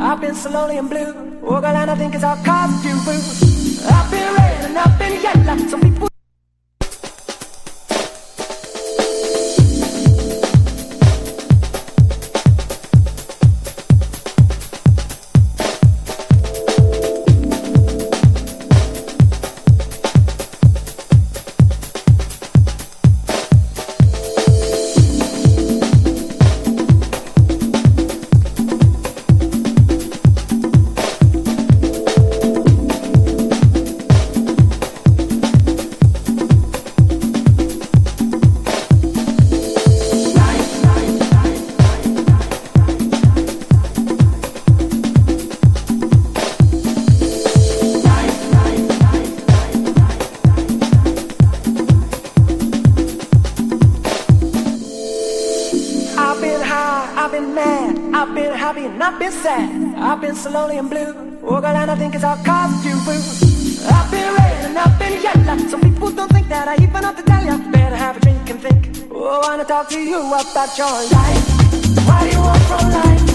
I've been so lonely and blue. Oh girl, and I think it's all cause of you, boo. I've been red and I've been yellow. Some people I've been sad, I've been so lonely and blue. Oh girl, and I think it's all cause of you, boo. I've been red and I've been yellow. Some people don't think that I even have to tell ya. Better have a drink and think. Oh, I wanna talk to you about your life. What do you want from life?